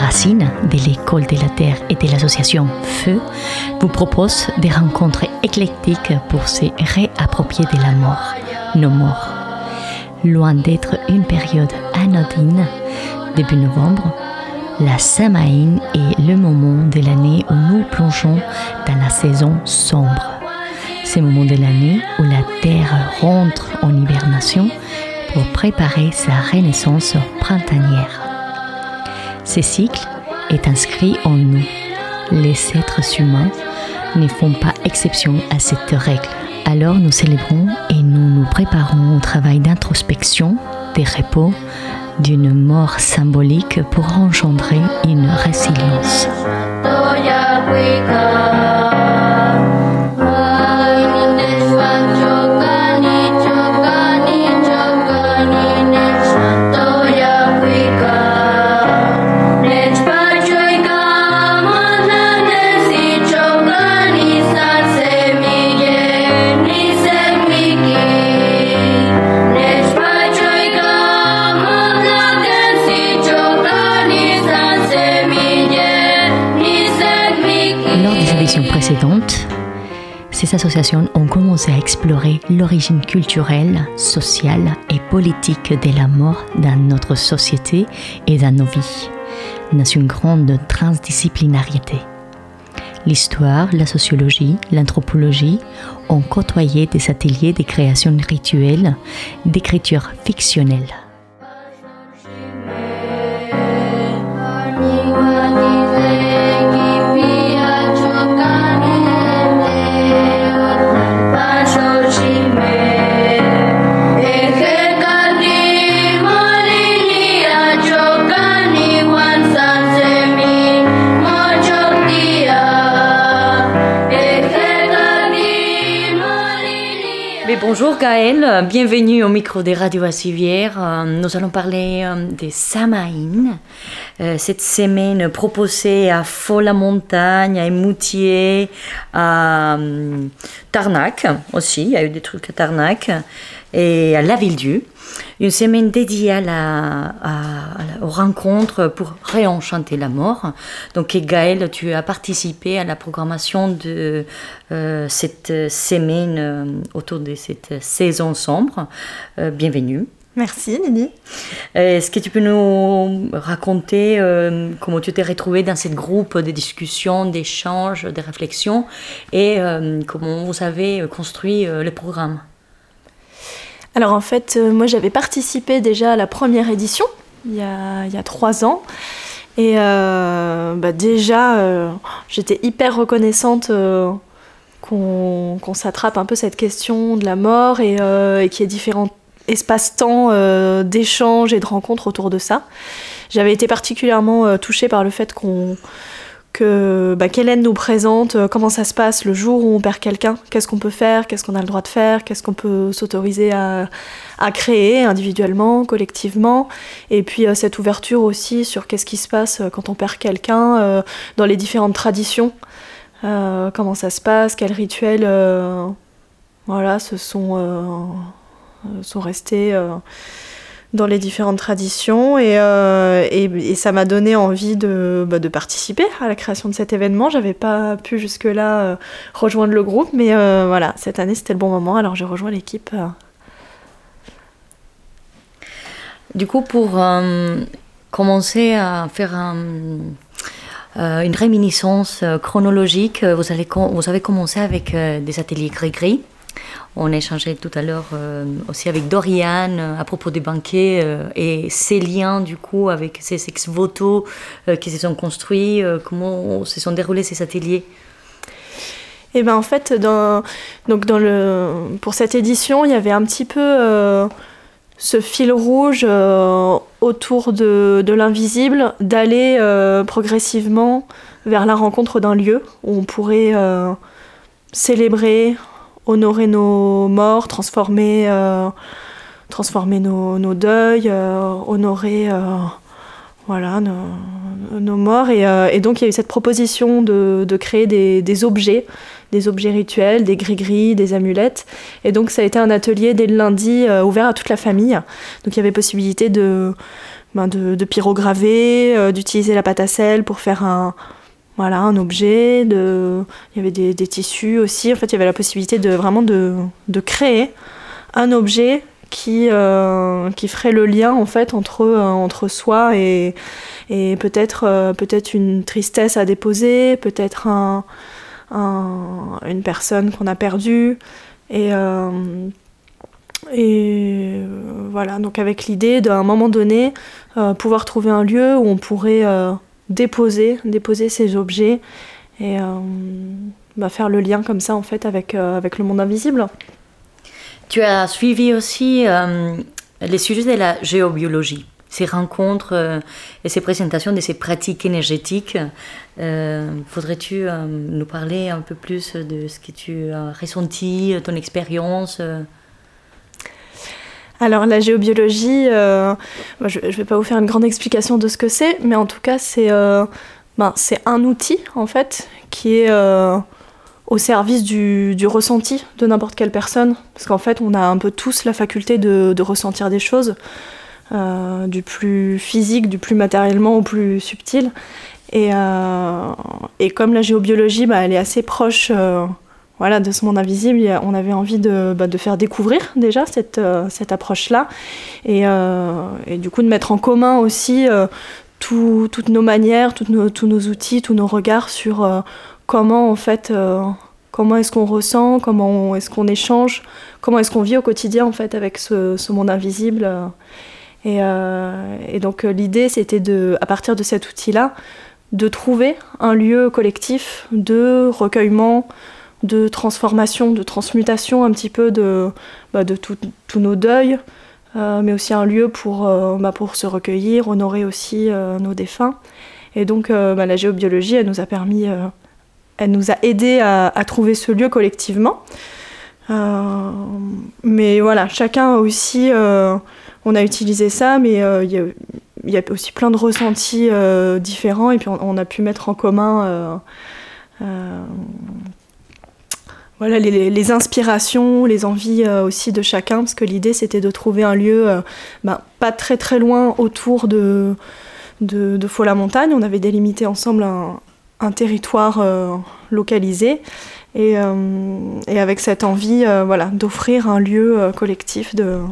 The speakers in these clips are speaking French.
Racine de l'École de la Terre et de l'association Feu vous propose des rencontres éclectiques pour se réapproprier de la mort, nos morts. Loin d'être une période anodine, début novembre, la Samaïn est le moment de l'année où nous plongeons dans la saison sombre. C'est le moment de l'année où la Terre rentre en hibernation pour préparer sa renaissance printanière. Ce cycle est inscrit en nous. Les êtres humains ne font pas exception à cette règle. Alors nous célébrons et nous nous préparons au travail d'introspection, de repos, d'une mort symbolique pour engendrer une résilience. Précédentes, ces associations ont commencé à explorer l'origine culturelle, sociale et politique de la mort dans notre société et dans nos vies, dans une grande transdisciplinarité. L'histoire, la sociologie, l'anthropologie ont côtoyé des ateliers de création rituelle, d'écriture fictionnelle. Bonjour Gaëlle, bienvenue au micro des radios Assivière. Nous allons parler des Samaïn. Cette semaine proposée à Faux-la-Montagne, à Émoutier, à Tarnac aussi, il y a eu des trucs à Tarnac, et à Lavilledieu. Une semaine dédiée aux rencontres pour réenchanter la mort. Donc Gaëlle, tu as participé à la programmation de cette semaine autour de cette saison sombre. Bienvenue. Merci Lily. Est-ce que tu peux nous raconter comment tu t'es retrouvée dans ce groupe de discussion, d'échanges, de réflexions et comment vous avez construit le programme? Alors en fait, moi j'avais participé déjà à la première édition, il y a 3 ans. Et j'étais hyper reconnaissante qu'on s'attrape un peu cette question de la mort et qu'il y ait différents espaces-temps d'échanges et de rencontres autour de ça. J'avais été particulièrement touchée par le fait qu'Hélène nous présente comment ça se passe le jour où on perd quelqu'un, qu'est-ce qu'on peut faire, qu'est-ce qu'on a le droit de faire, qu'est-ce qu'on peut s'autoriser à créer individuellement, collectivement, et puis cette ouverture aussi sur qu'est-ce qui se passe quand on perd quelqu'un dans les différentes traditions, comment ça se passe, quels rituels sont restés dans les différentes traditions et ça m'a donné envie de participer à la création de cet événement. J'avais pas pu jusque-là rejoindre le groupe, mais voilà, cette année c'était le bon moment, alors j'ai rejoint l'équipe. Du coup, pour commencer à faire une réminiscence chronologique, vous avez commencé avec des ateliers gris-gris. On a échangé tout à l'heure aussi avec Doriane à propos des banquets et ces liens du coup avec ces ex-voto qui se sont construits, comment se sont déroulés ces ateliers? Et ben en fait, pour cette édition, il y avait un petit peu ce fil rouge autour de l'invisible, d'aller progressivement vers la rencontre d'un lieu où on pourrait célébrer, honorer nos morts, transformer nos deuils, honorer nos morts. Et donc il y a eu cette proposition de créer des objets rituels, des gris-gris, des amulettes. Et donc ça a été un atelier dès le lundi ouvert à toute la famille. Donc il y avait possibilité de de pyrograver, d'utiliser la pâte à sel pour faire un objet. Il y avait des tissus aussi. En fait, il y avait la possibilité de créer un objet qui ferait le lien en fait entre soi et peut-être une tristesse à déposer, peut-être une personne qu'on a perdue. Et voilà, donc avec l'idée d'un moment donné pouvoir trouver un lieu où on pourrait déposer ces objets et faire le lien comme ça en fait avec le monde invisible. Tu as suivi aussi les sujets de la géobiologie, ces rencontres et ces présentations de ces pratiques énergétiques. Faudrais-tu nous parler un peu plus de ce que tu as ressenti, ton expérience Alors la géobiologie, je ne vais pas vous faire une grande explication de ce que c'est, mais en tout cas c'est un outil en fait qui est au service du ressenti de n'importe quelle personne, parce qu'en fait on a un peu tous la faculté de ressentir des choses, du plus physique, du plus matériellement au plus subtil, et comme la géobiologie elle est assez proche de ce monde invisible, on avait envie de faire découvrir déjà cette approche-là, et du coup de mettre en commun aussi toutes nos manières, tous nos outils, tous nos regards sur comment est-ce qu'on ressent, comment est-ce qu'on échange, comment est-ce qu'on vit au quotidien en fait avec ce monde invisible. Et donc l'idée c'était à partir de cet outil-là, de trouver un lieu collectif de recueillement, de transformation, de transmutation un petit peu de tous nos deuils, mais aussi un lieu pour se recueillir, honorer aussi nos défunts. Et donc la géobiologie, elle nous a aidés à trouver ce lieu collectivement. Mais voilà, chacun aussi, on a utilisé ça, mais il y a aussi plein de ressentis différents, et puis on a pu mettre en commun les inspirations, les envies aussi de chacun, parce que l'idée c'était de trouver un lieu pas très très loin autour de Faux-la-Montagne. On avait délimité ensemble un territoire localisé, et avec cette envie d'offrir un lieu collectif de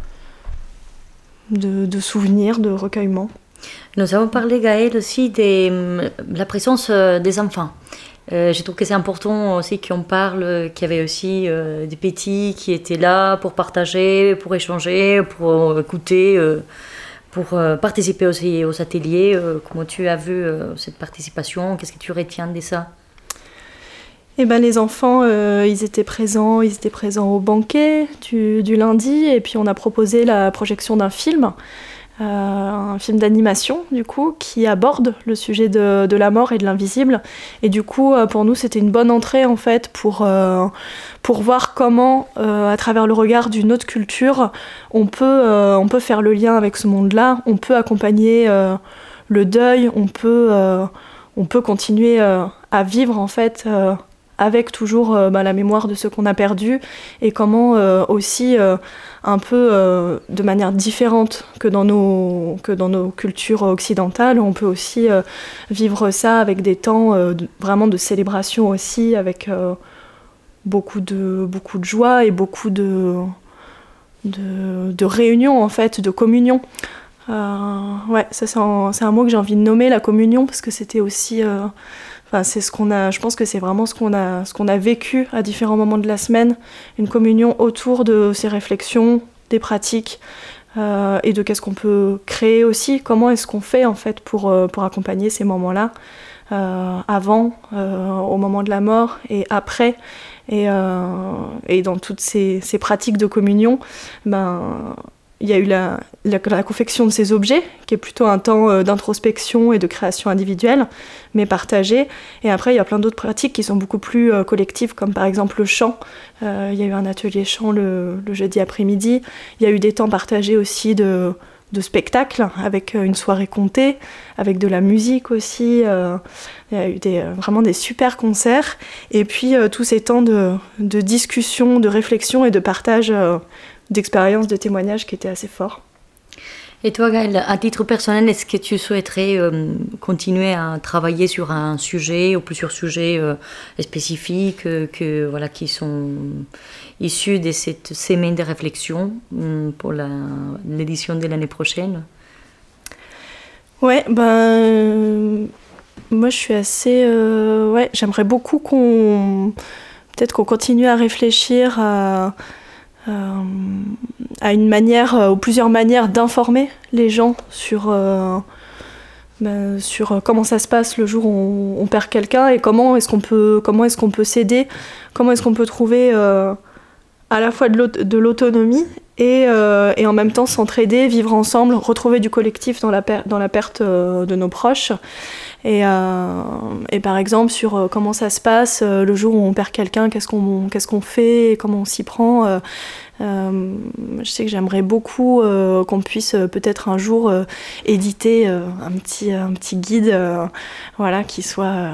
souvenirs, de recueillement. Nous avons parlé, Gaëlle, aussi de la présence des enfants. Je trouve que c'est important aussi qu'on parle qu'il y avait aussi des petits qui étaient là pour partager, pour échanger, pour écouter, pour participer aussi aux ateliers. Comment tu as vu cette participation? Qu'est-ce que tu retiens de ça? Les enfants, ils étaient présents au banquet du lundi, et puis on a proposé la projection d'un film. Un film d'animation du coup qui aborde le sujet de la mort et de l'invisible, et du coup pour nous c'était une bonne entrée en fait pour voir comment à travers le regard d'une autre culture on peut faire le lien avec ce monde-là, on peut accompagner le deuil, on peut continuer à vivre en fait avec toujours la mémoire de ce qu'on a perdu, et comment aussi un peu de manière différente que dans nos cultures occidentales, on peut aussi vivre ça avec des temps vraiment de célébration aussi, avec beaucoup de joie et beaucoup de réunion en fait, de communion. Ça c'est un mot que j'ai envie de nommer, la communion, parce que c'était aussi c'est je pense que c'est vraiment ce qu'on a vécu à différents moments de la semaine, une communion autour de ces réflexions, des pratiques, et de qu'est-ce qu'on peut créer aussi, comment est-ce qu'on fait en fait pour accompagner ces moments-là, avant, au moment de la mort, et après, et dans toutes ces pratiques de communion, il y a eu la confection de ces objets, qui est plutôt un temps d'introspection et de création individuelle, mais partagée. Et après, il y a plein d'autres pratiques qui sont beaucoup plus collectives, comme par exemple le chant. Il y a eu un atelier chant le jeudi après-midi. Il y a eu des temps partagés aussi de spectacles, avec une soirée contée, avec de la musique aussi. Il y a eu vraiment des super concerts. Et puis, tous ces temps de discussion, de réflexion et de partage d'expériences, de témoignages qui étaient assez forts. Et toi, Gaëlle, à titre personnel, est-ce que tu souhaiterais continuer à travailler sur un sujet ou plusieurs sujets spécifiques qui sont issus de cette semaine de réflexion pour l'édition de l'année prochaine? Ouais, moi je suis assez... j'aimerais beaucoup peut-être qu'on continue à réfléchir à une manière ou plusieurs manières d'informer les gens sur comment ça se passe le jour où on perd quelqu'un et comment est-ce qu'on peut s'aider, comment est-ce qu'on peut trouver à la fois de l'autonomie et en même temps s'entraider, vivre ensemble, retrouver du collectif dans la perte de nos proches. Et par exemple sur comment ça se passe le jour où on perd quelqu'un, qu'est-ce qu'on fait, comment on s'y prend. Je sais que j'aimerais beaucoup qu'on puisse peut-être un jour éditer un petit guide qui soit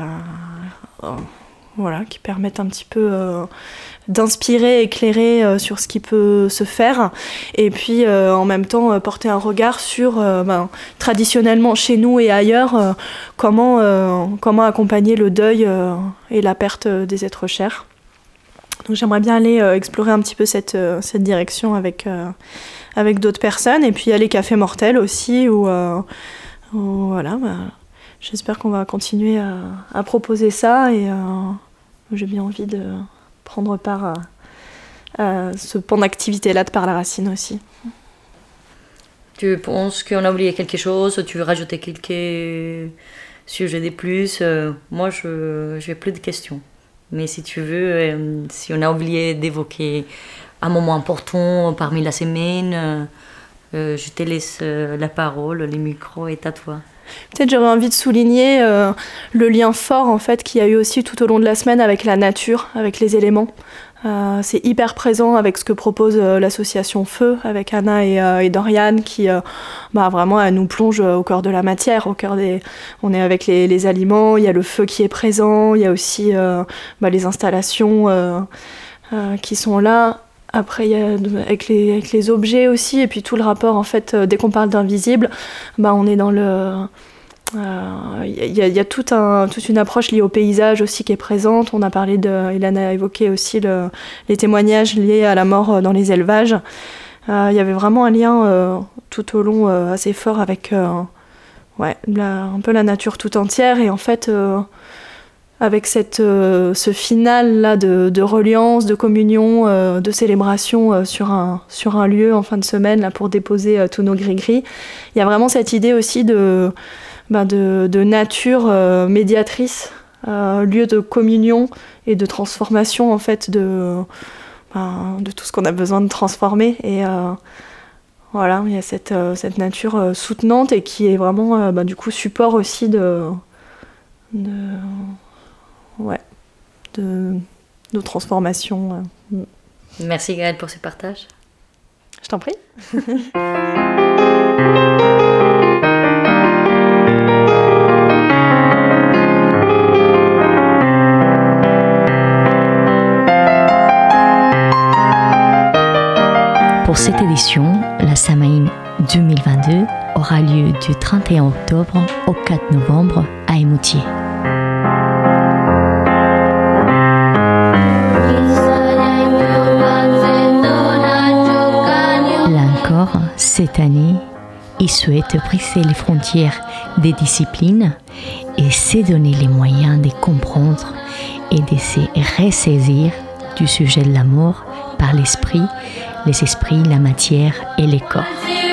qui permette un petit peu d'inspirer, éclairer sur ce qui peut se faire et puis en même temps porter un regard sur traditionnellement chez nous et ailleurs comment accompagner le deuil et la perte des êtres chers. Donc j'aimerais bien aller explorer un petit peu cette direction avec d'autres personnes et puis il y a les cafés mortels aussi où j'espère qu'on va continuer à proposer ça et j'ai bien envie de prendre part à ce pan d'activité-là de Par la Racine aussi. Tu penses qu'on a oublié quelque chose? Tu veux rajouter quelques sujets de plus? Moi, je n'ai plus de questions. Mais si tu veux, si on a oublié d'évoquer un moment important parmi la semaine, je te laisse la parole, le micro est à toi. Peut-être j'aurais envie de souligner le lien fort en fait qu'il y a eu aussi tout au long de la semaine avec la nature, avec les éléments. C'est hyper présent avec ce que propose l'association Feu, avec Anna et Doriane qui vraiment elle nous plonge au cœur de la matière, on est avec les aliments, il y a le feu qui est présent, il y a aussi les installations qui sont là. Après, il y a avec les objets aussi, et puis tout le rapport, en fait, dès qu'on parle d'invisible, on est dans le... Il y a toute une approche liée au paysage aussi qui est présente. On a parlé Ilan a évoqué aussi les témoignages liés à la mort dans les élevages. Il y avait vraiment un lien tout au long assez fort avec un peu la nature tout entière, et en fait... avec ce final-là de reliance, de communion, de célébration sur un lieu en fin de semaine là, pour déposer tous nos gris-gris. Il y a vraiment cette idée aussi de nature médiatrice, lieu de communion et de transformation en fait, de tout ce qu'on a besoin de transformer. Et il y a cette nature soutenante et qui est vraiment du coup support aussi de nos transformations. Merci Gaëlle pour ce partage. Je t'en prie. Pour cette édition, la Samaïn 2022 aura lieu du 31 octobre au 4 novembre à Émoutier. Cette année, ils souhaitent briser les frontières des disciplines et se donner les moyens de comprendre et de se ressaisir du sujet de la mort par l'esprit, les esprits, la matière et les corps.